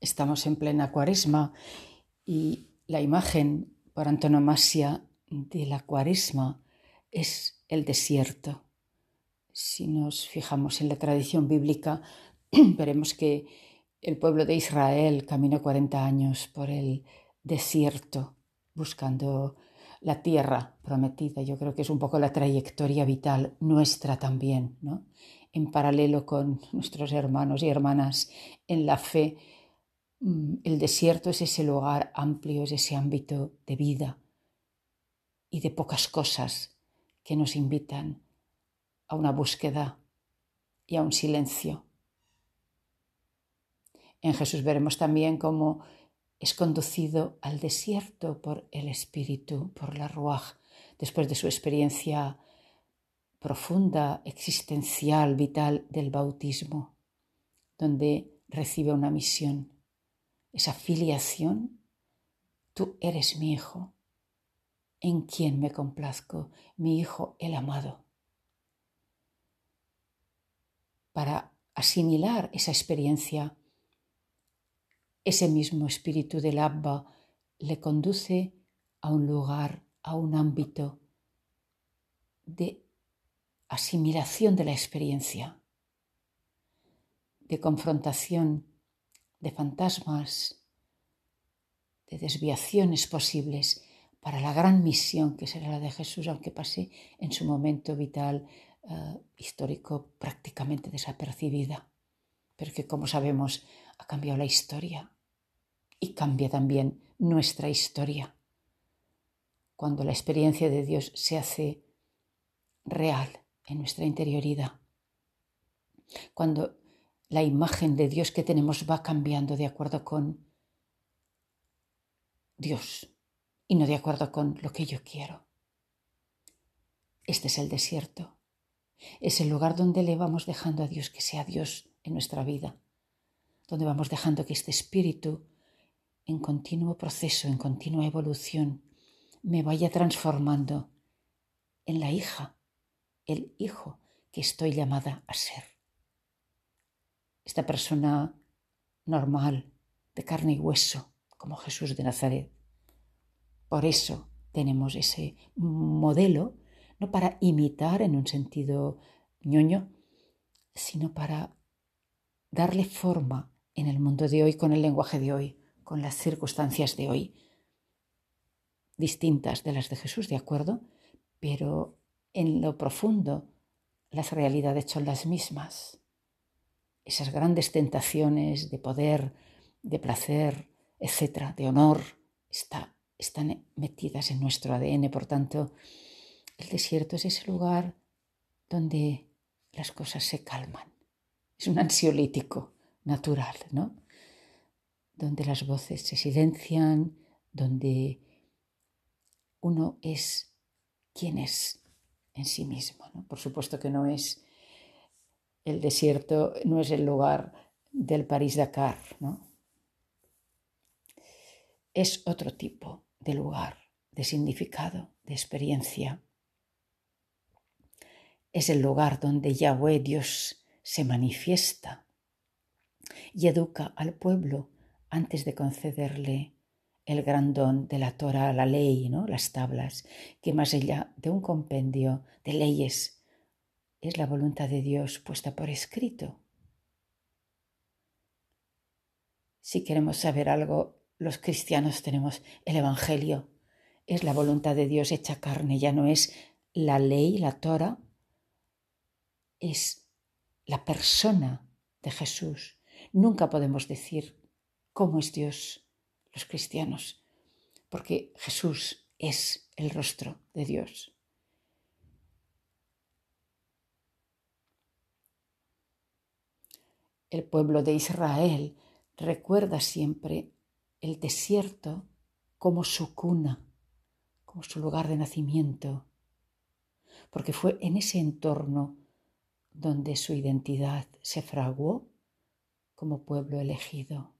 Estamos en plena Cuaresma y la imagen por antonomasia de la Cuaresma es el desierto. Si nos fijamos en la tradición bíblica, veremos que el pueblo de Israel caminó 40 años por el desierto buscando la tierra prometida. Yo creo que es un poco la trayectoria vital nuestra también, ¿no? En paralelo con nuestros hermanos y hermanas en la fe, el desierto es ese lugar amplio, es ese ámbito de vida y de pocas cosas que nos invitan a una búsqueda y a un silencio. En Jesús veremos también cómo es conducido al desierto por el Espíritu, por la Ruaj, después de su experiencia profunda, existencial, vital del bautismo, donde recibe una misión, esa filiación. Tú eres mi Hijo, en quien me complazco, mi Hijo el amado. Para asimilar esa experiencia, ese mismo espíritu del Abba le conduce a un lugar, a un ámbito de asimilación de la experiencia, de confrontación de fantasmas, de desviaciones posibles para la gran misión que será la de Jesús, aunque pase en su momento vital, histórico, prácticamente desapercibida, pero que, como sabemos, ha cambiado la historia y cambia también nuestra historia. Cuando la experiencia de Dios se hace real en nuestra interioridad, cuando la imagen de Dios que tenemos va cambiando de acuerdo con Dios y no de acuerdo con lo que yo quiero. Este es el desierto. Es el lugar donde le vamos dejando a Dios que sea Dios en nuestra vida, donde vamos dejando que este espíritu en continuo proceso, en continua evolución, me vaya transformando en la hija, el hijo que estoy llamada a ser. Esta persona normal, de carne y hueso, como Jesús de Nazaret. Por eso tenemos ese modelo, no para imitar en un sentido ñoño, sino para darle forma en el mundo de hoy, con el lenguaje de hoy, con las circunstancias de hoy, distintas de las de Jesús, ¿de acuerdo? Pero en lo profundo las realidades son las mismas. Esas grandes tentaciones de poder, de placer, etcétera, de honor, están metidas en nuestro ADN. Por tanto, el desierto es ese lugar donde las cosas se calman. Es un ansiolítico natural, ¿no? Donde las voces se silencian, donde uno es quien es en sí mismo, ¿no? Por supuesto que no es el desierto, no es el lugar del París-Dakar, ¿no? Es otro tipo de lugar, de significado, de experiencia. Es el lugar donde Yahweh, Dios, se manifiesta y educa al pueblo antes de concederle el gran don de la Torá, la ley, ¿no? Las tablas, que más allá de un compendio de leyes es la voluntad de Dios puesta por escrito. Si queremos saber algo, los cristianos tenemos el Evangelio. Es la voluntad de Dios hecha carne, ya no es la ley, la Torá, es la persona de Jesús. Nunca podemos decir cómo es Dios los cristianos, porque Jesús es el rostro de Dios. El pueblo de Israel recuerda siempre el desierto como su cuna, como su lugar de nacimiento, porque fue en ese entorno donde su identidad se fraguó como pueblo elegido.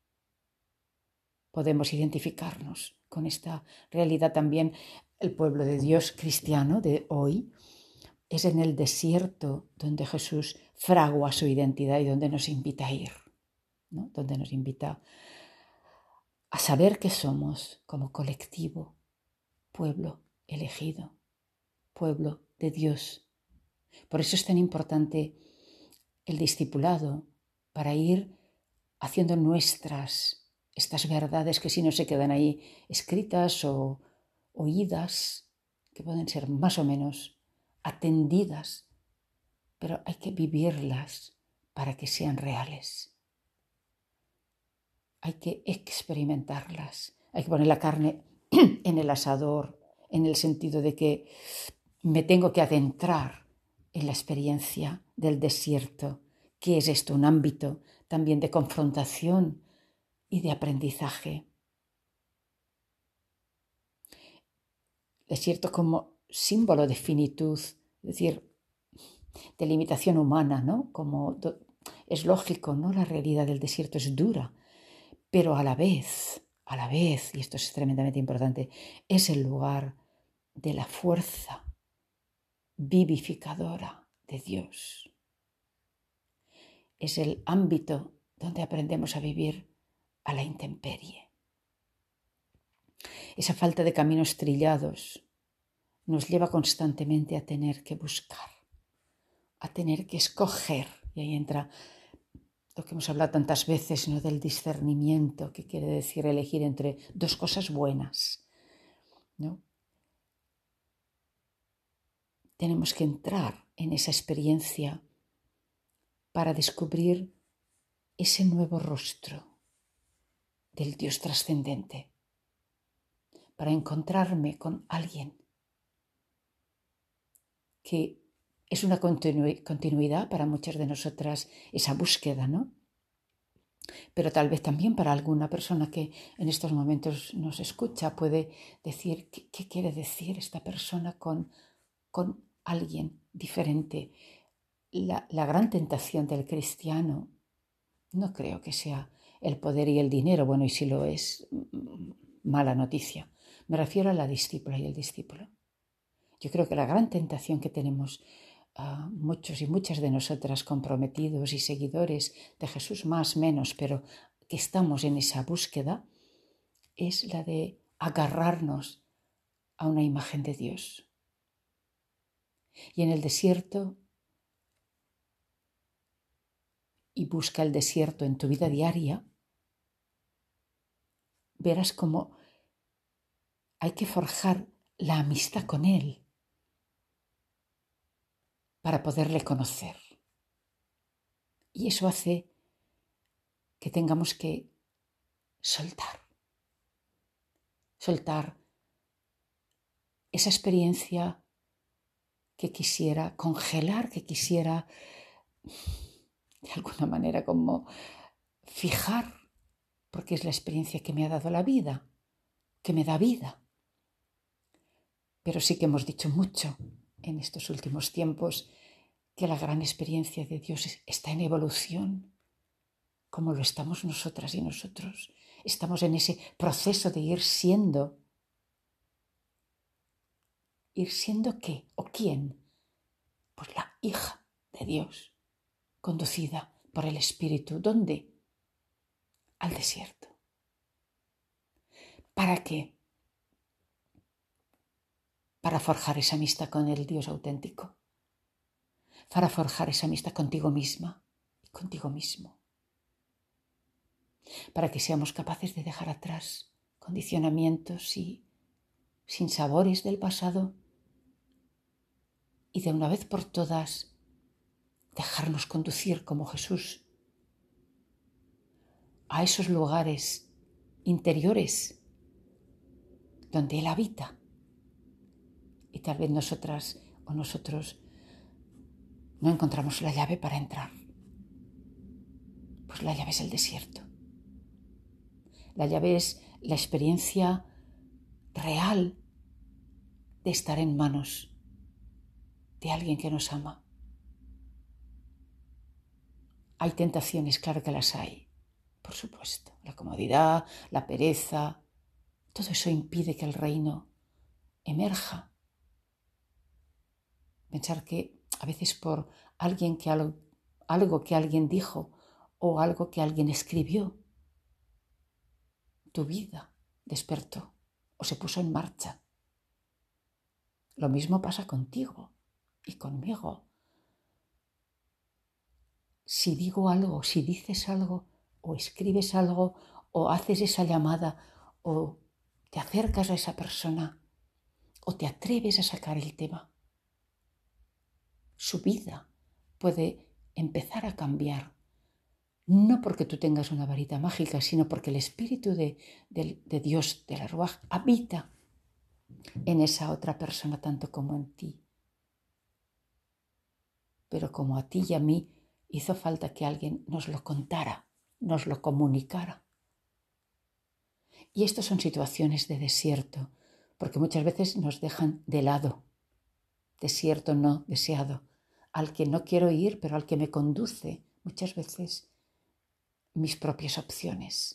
Podemos identificarnos con esta realidad también. El pueblo de Dios cristiano de hoy es en el desierto donde Jesús fragua su identidad y donde nos invita a ir. ¿no? Donde nos invita a saber que somos como colectivo, pueblo elegido, pueblo de Dios. Por eso es tan importante el discipulado, para ir haciendo nuestras estas verdades que si no se quedan ahí escritas o oídas, que pueden ser más o menos atendidas, pero hay que vivirlas para que sean reales. Hay que experimentarlas, hay que poner la carne en el asador, en el sentido de que me tengo que adentrar en la experiencia del desierto, que es esto, un ámbito también de confrontación y de aprendizaje. Desierto como símbolo de finitud, es decir, de limitación humana, ¿no? Es lógico, ¿no? La realidad del desierto es dura, pero a la vez, y esto es tremendamente importante, es el lugar de la fuerza vivificadora de Dios. Es el ámbito donde aprendemos a vivir a la intemperie. Esa falta de caminos trillados nos lleva constantemente a tener que buscar, a tener que escoger. Y ahí entra lo que hemos hablado tantas veces, ¿no? Del discernimiento, que quiere decir elegir entre dos cosas buenas, ¿no? Tenemos que entrar en esa experiencia para descubrir ese nuevo rostro del Dios trascendente, para encontrarme con alguien que es una continuidad para muchas de nosotras, esa búsqueda, ¿no? Pero tal vez también para alguna persona que en estos momentos nos escucha puede decir, ¿qué quiere decir esta persona con alguien diferente? La gran tentación del cristiano no creo que sea el poder y el dinero, bueno, y si lo es, mala noticia. Me refiero a la discípula y el discípulo. Yo creo que la gran tentación que tenemos muchos y muchas de nosotras comprometidos y seguidores de Jesús, más menos, pero que estamos en esa búsqueda, es la de agarrarnos a una imagen de Dios. Y en el desierto, y busca el desierto en tu vida diaria, verás cómo hay que forjar la amistad con Él para poderle conocer. Y eso hace que tengamos que soltar esa experiencia que quisiera congelar, que quisiera de alguna manera como fijar, porque es la experiencia que me ha dado la vida, que me da vida. Pero sí que hemos dicho mucho en estos últimos tiempos que la gran experiencia de Dios está en evolución, como lo estamos nosotras y nosotros. Estamos en ese proceso de ir siendo. ¿Ir siendo qué o quién? Pues la hija de Dios, conducida por el Espíritu. ¿Dónde? Al desierto. ¿Para qué? Para forjar esa amistad con el Dios auténtico. Para forjar esa amistad contigo misma y contigo mismo. Para que seamos capaces de dejar atrás condicionamientos y sinsabores del pasado y de una vez por todas dejarnos conducir como Jesús a esos lugares interiores donde Él habita. Y tal vez nosotras o nosotros no encontramos la llave para entrar. Pues la llave es el desierto. La llave es la experiencia real de estar en manos de alguien que nos ama. Hay tentaciones, claro que las hay, por supuesto. La comodidad, la pereza, todo eso impide que el reino emerja. Pensar que a veces por algo que alguien dijo o algo que alguien escribió. Tu vida despertó o se puso en marcha. Lo mismo pasa contigo y conmigo. Si digo algo, si dices algo, o escribes algo, o haces esa llamada, o te acercas a esa persona, o te atreves a sacar el tema, su vida puede empezar a cambiar. No porque tú tengas una varita mágica, sino porque el Espíritu de Dios, de la Ruaj, habita en esa otra persona tanto como en ti. Pero como a ti y a mí hizo falta que alguien nos lo contara, nos lo comunicara. Y estas son situaciones de desierto, porque muchas veces nos dejan de lado. Desierto no deseado, al que no quiero ir, pero al que me conduce muchas veces mis propias opciones.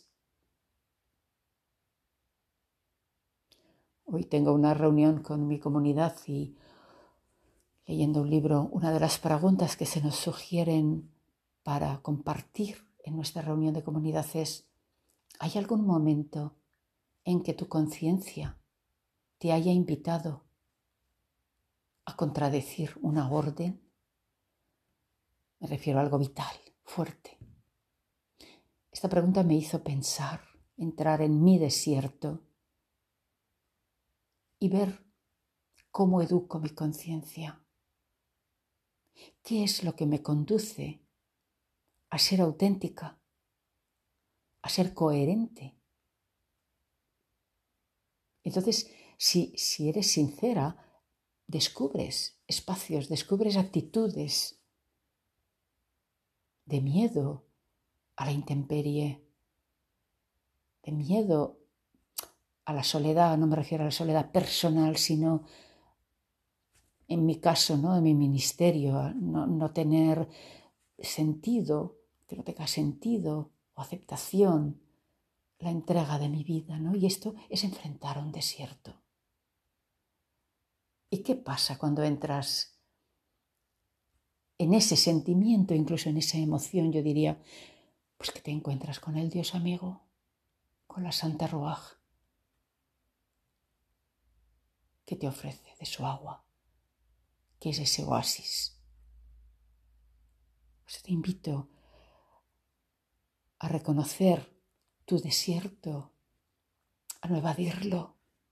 Hoy tengo una reunión con mi comunidad y leyendo un libro, una de las preguntas que se nos sugieren para compartir en nuestra reunión de comunidad es: ¿hay algún momento en que tu conciencia te haya invitado a contradecir una orden? Me refiero a algo vital, fuerte. Esta pregunta me hizo pensar, entrar en mi desierto y ver cómo educo mi conciencia. ¿Qué es lo que me conduce a ser auténtica, a ser coherente? Entonces, si eres sincera, descubres espacios, descubres actitudes de miedo a la intemperie, de miedo a la soledad. No me refiero a la soledad personal, sino en mi caso, ¿no? En mi ministerio, no tener sentido, que no tenga sentido o aceptación la entrega de mi vida, ¿no? Y esto es enfrentar un desierto. ¿Y qué pasa cuando entras en ese sentimiento, incluso en esa emoción? Yo diría, pues que te encuentras con el Dios amigo, con la Santa Ruaj, que te ofrece de su agua, que es ese oasis. Pues te invito a reconocer tu desierto, a no evadirlo,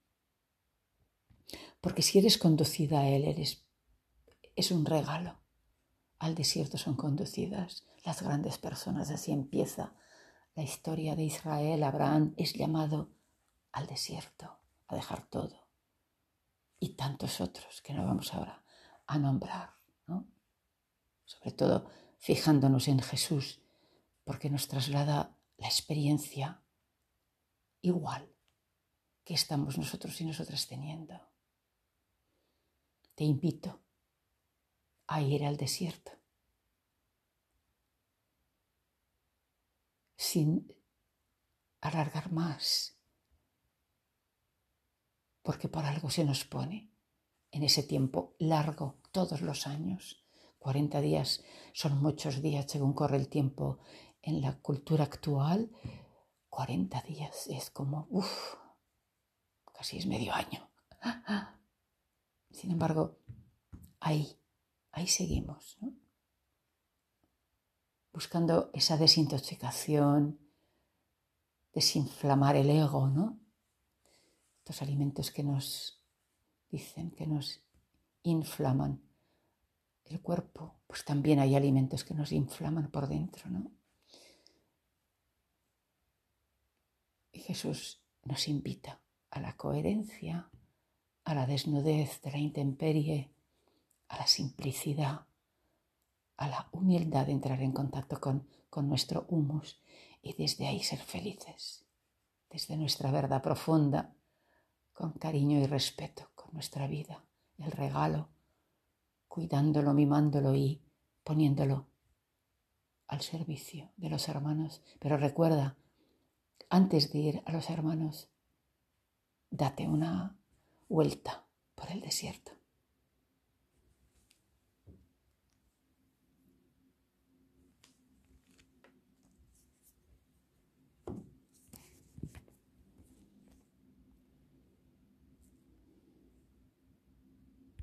porque si eres conducida a él, es un regalo. Al desierto son conducidas las grandes personas. Así empieza la historia de Israel. Abraham es llamado al desierto, a dejar todo. Y tantos otros que no vamos ahora a nombrar, ¿no? Sobre todo fijándonos en Jesús, porque nos traslada la experiencia igual que estamos nosotros y nosotras teniendo. Te invito a ir al desierto sin alargar más, porque por algo se nos pone en ese tiempo largo, todos los años. 40 días son muchos días según corre el tiempo en la cultura actual. 40 días es como, casi es medio año. Sin embargo, ahí seguimos, ¿no? Buscando esa desintoxicación, desinflamar el ego, ¿no? Estos alimentos que nos dicen que nos inflaman el cuerpo, pues también hay alimentos que nos inflaman por dentro, ¿no? Y Jesús nos invita a la coherencia, a la desnudez de la intemperie, a la simplicidad, a la humildad de entrar en contacto con nuestro humus y desde ahí ser felices, desde nuestra verdad profunda, con cariño y respeto, con nuestra vida, el regalo, cuidándolo, mimándolo y poniéndolo al servicio de los hermanos. Pero recuerda, antes de ir a los hermanos, date una vuelta por el desierto.